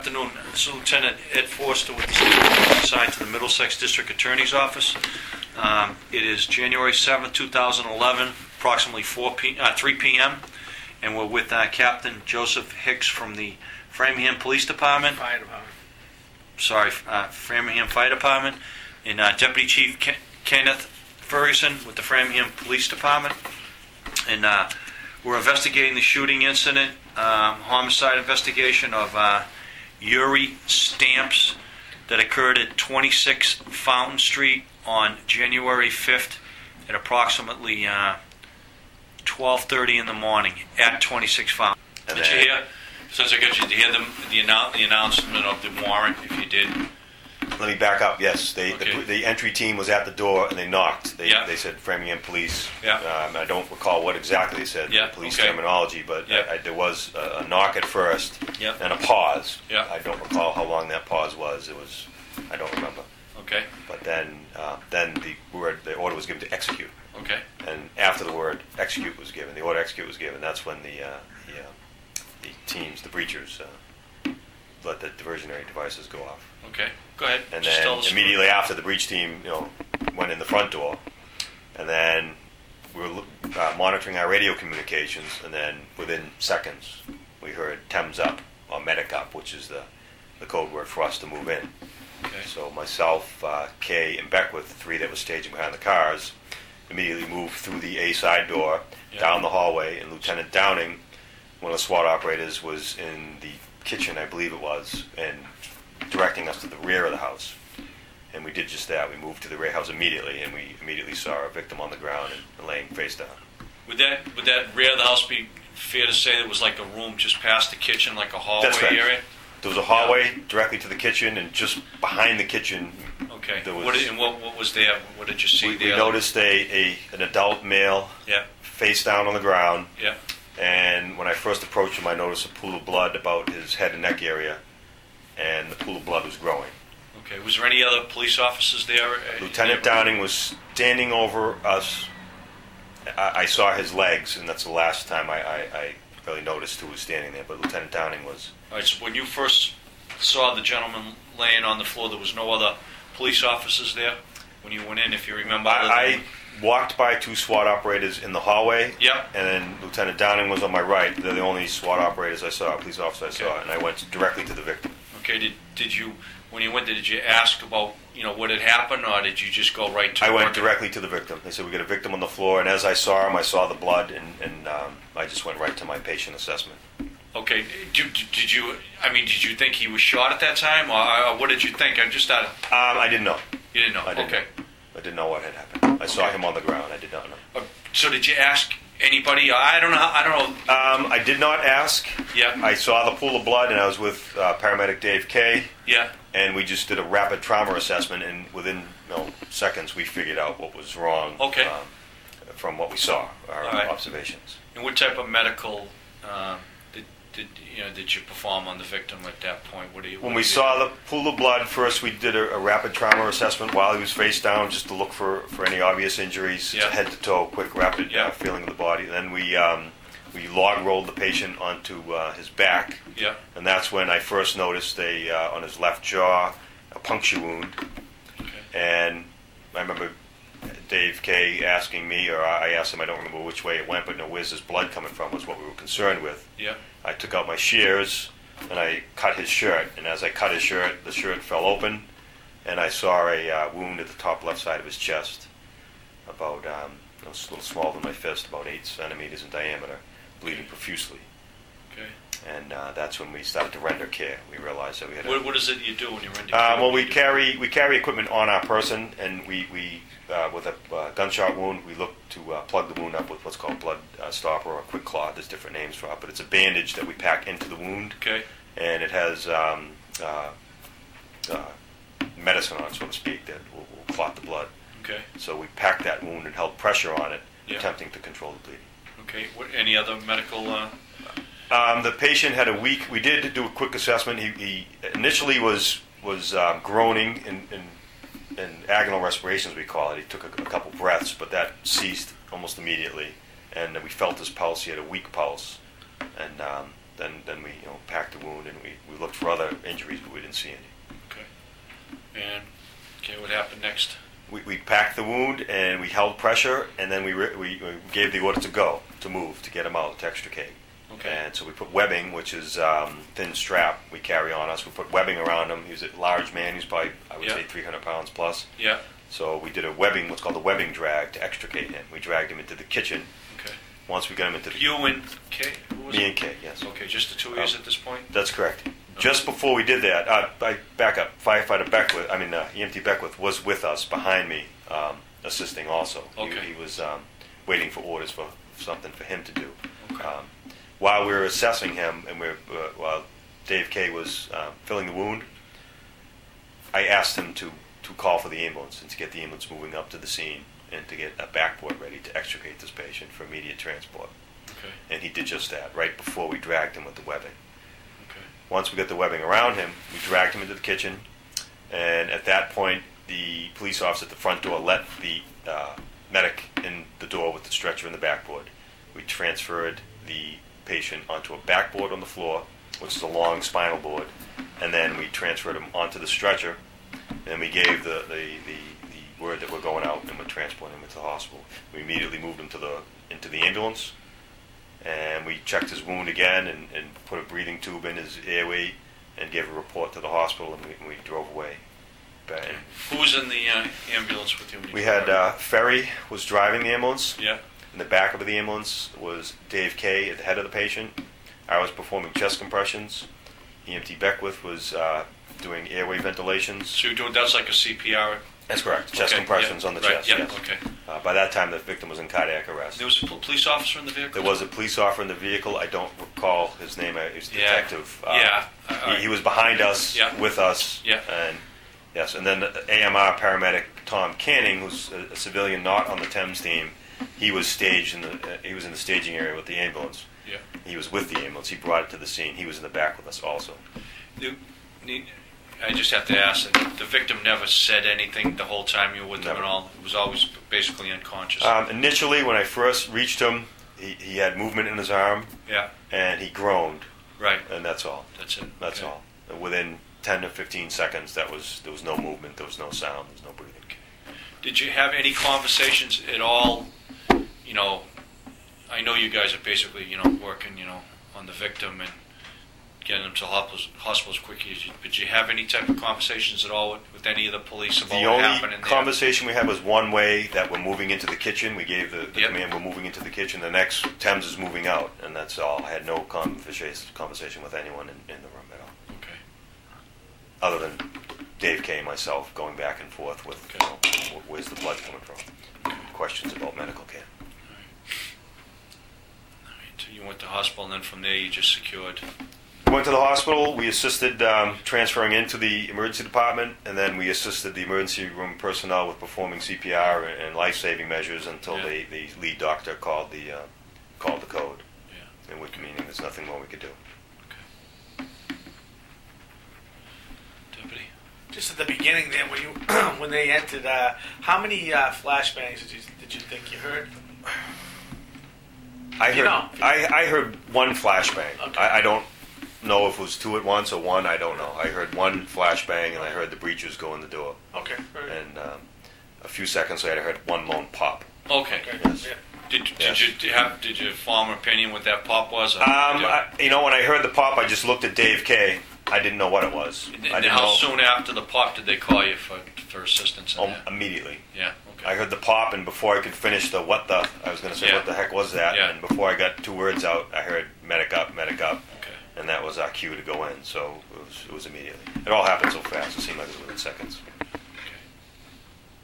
Afternoon, this is Lieutenant Ed Forster with the state assigned to the Middlesex District Attorney's Office. It is January 7th, 2011, approximately 3 p.m., and we're with Captain Joseph Hicks from the Framingham Police Department. Framingham Fire Department, and Deputy Chief Kenneth Ferguson with the Framingham Police Department. And we're investigating the shooting incident, homicide investigation of Yuri Stamps that occurred at 26 Fountain Street on January 5th at approximately 12:30 in the morning at 26 Fountain. Did you hear? Since I got you, did you hear the announcement of the warrant? If you did, let me back up. Yes, the entry team was at the door and they knocked. They said Framingham Police. I don't recall what exactly they said. Police terminology, but there was a knock at first and a pause. I don't recall how long that pause was. I don't remember. Okay. But then the order was given to execute. Okay. And after the word execute was given, the order execute was given. That's when the teams, the breachers, let the diversionary devices go off. Okay, go ahead. And then immediately after, the breach team, went in the front door, and then we were monitoring our radio communications, and then within seconds, we heard TEMS up or medic up, which is the code word for us to move in. Okay. So myself, Kay, and Beckwith, the three that were staging behind the cars, immediately moved through the A side door, down the hallway, and Lieutenant Downing, one of the SWAT operators, was in the kitchen, I believe it was, and directing us to the rear of the house. And we did just that. We moved to the rear house immediately, and we immediately saw our victim on the ground and laying face down. Would that rear of the house be fair to say it was like a room just past the kitchen, like a hallway area? There was a hallway directly to the kitchen, and just behind the kitchen. Okay. What was there? What did you see there? We noticed an adult male, face down on the ground. Yeah. And when I first approached him, I noticed a pool of blood about his head and neck area, and the pool of blood was growing. Okay. Was there any other police officers there? Lieutenant Downing was standing over us. I saw his legs, and that's the last time I really noticed who was standing there, but Lieutenant Downing was. All right, so when you first saw the gentleman laying on the floor, there was no other police officers there when you went in, if you remember? I walked by two SWAT operators in the hallway, and then Lieutenant Downing was on my right. They're the only SWAT operators I saw, police officer I saw, and I went directly to the victim. Okay, did you, when you went there, did you ask about, what had happened, or did you just go right to I went directly to the victim. They said, we got a victim on the floor, and as I saw him, I saw the blood, and I just went right to my patient assessment. Okay, did you think he was shot at that time, or what did you think? I didn't know. You didn't know? I didn't know what had happened. I saw him on the ground. I did not know. So did you ask anybody? I don't know. I did not ask. Yeah. I saw the pool of blood, and I was with paramedic Dave Kay. Yeah. And we just did a rapid trauma assessment, and within seconds we figured out what was wrong. Okay. From what we saw, our observations. And what type of medical did you perform on the victim at that point? When we saw the pool of blood, first we did a rapid trauma assessment while he was face down, just to look for any obvious injuries, head to toe, quick rapid feeling of the body. Then we log rolled the patient onto his back, and that's when I first noticed on his left jaw a puncture wound. Okay. And I remember Dave Kay asking me, or I asked him, I don't remember which way it went, but where's this blood coming from was what we were concerned with. Yeah. I took out my shears and I cut his shirt, and as I cut his shirt, the shirt fell open, and I saw a wound at the top left side of his chest, about it was a little smaller than my fist, about 8 centimeters in diameter, bleeding profusely. Okay. And that's when we started to render care. We realized that we had. What is it you do when you render care? Well, we carry equipment on our person, and we with a gunshot wound, we look to plug the wound up with what's called blood stopper or quick clot. There's different names for it, but it's a bandage that we pack into the wound. Okay. And it has medicine on it, so to speak, that will clot the blood. Okay. So we pack that wound and held pressure on it, attempting to control the bleeding. Okay. Any other medical? The patient had a weak. We did do a quick assessment. He initially was groaning in agonal respiration, as we call it. He took a couple breaths, but that ceased almost immediately, and we felt his pulse. He had a weak pulse, and then we packed the wound and we looked for other injuries, but we didn't see any. Okay. And what happened next? We packed the wound and we held pressure, and then we gave the order to move, to get him out, to extricate. Okay. And so we put webbing, which is thin strap we carry on us. We put webbing around him. He was a large man. He's probably, I would say, 300 pounds plus. Yeah. So we did what's called a webbing drag to extricate him. We dragged him into the kitchen. Okay. Once we got him into the... You and Kay? Who was Me it? and Kay, yes. Okay, just the two of you at this point? That's correct. Just before we did that, I back up. Firefighter Beckwith, EMT Beckwith was with us behind me, assisting also. Okay. He was waiting for orders for something for him to do. Okay. While we were assessing him, and while Dave Kay was filling the wound, I asked him to call for the ambulance and to get the ambulance moving up to the scene and to get a backboard ready to extricate this patient for immediate transport. Okay. And he did just that right before we dragged him with the webbing. Okay. Once we got the webbing around him, we dragged him into the kitchen, and at that point, the police officer at the front door let the medic in the door with the stretcher and the backboard. We transferred the patient onto a backboard on the floor, which is a long spinal board, and then we transferred him onto the stretcher, and we gave the word that we're going out and we're transporting him into the hospital. We immediately moved him into the ambulance, and we checked his wound again and put a breathing tube in his airway and gave a report to the hospital, and we drove away. Okay. Who was in the ambulance with you? We had Ferry was driving the ambulance. Yeah. In the back of the ambulance was Dave Kay at the head of the patient. I was performing chest compressions. EMT Beckwith was doing airway ventilations. So you're doing, that's like a CPR? That's correct. Chest compressions on the chest, yeah, yes. Okay. By that time, the victim was in cardiac arrest. There was a police officer in the vehicle? There was a police officer in the vehicle. I don't recall his name. He was a detective. He was behind us, with us. Yeah. And yes, and then the AMR paramedic Tom Canning, who's a civilian not on the Thames team, he was in the staging area with the ambulance. Yeah. He was with the ambulance. He brought it to the scene. He was in the back with us also. I just have to ask, the victim never said anything the whole time you were with him at all? It was always basically unconscious? Initially, when I first reached him, he had movement in his arm. Yeah. And he groaned. Right. And that's all. That's it. That's all. And within 10 to 15 seconds, there was no movement, there was no sound, there was no breathing. Did you have any conversations at all? I know you guys are basically, working, on the victim and getting them to hospital as quickly as you. Did you have any type of conversations at all with any of the police about what happened in there? The only conversation we had was one way that we're moving into the kitchen. We gave the command, we're moving into the kitchen. The next, Thames is moving out, and that's all. I had no conversation with anyone in the room at all. Okay. Other than Dave Kay and myself going back and forth with, where's the blood coming from? Questions about medical care. All right. So you went to hospital, and then from there you just secured. We went to the hospital. We assisted transferring into the emergency department, and then we assisted the emergency room personnel with performing CPR and life-saving measures until the lead doctor called the code. Yeah. And meaning there's nothing more we could do. Okay. Deputy. Just at the beginning there, when they entered, how many flashbangs did you think you heard? I heard one flashbang. Okay. I don't know if it was two at once or one. I don't know. I heard one flashbang, and I heard the breachers go in the door. Okay. Right. And a few seconds later, I heard one lone pop. Okay. Yes. Yeah. Did you form an opinion what that pop was? When I heard the pop, I just looked at Dave Kay. I didn't know what it was. And how soon after the pop did they call you for assistance? Immediately. Yeah. Okay. I heard the pop, and before I could finish I was going to say, what the heck was that? Yeah. And before I got two words out, I heard medic up. Okay. And that was our cue to go in. So it was immediately. It all happened so fast. It seemed like it was within seconds.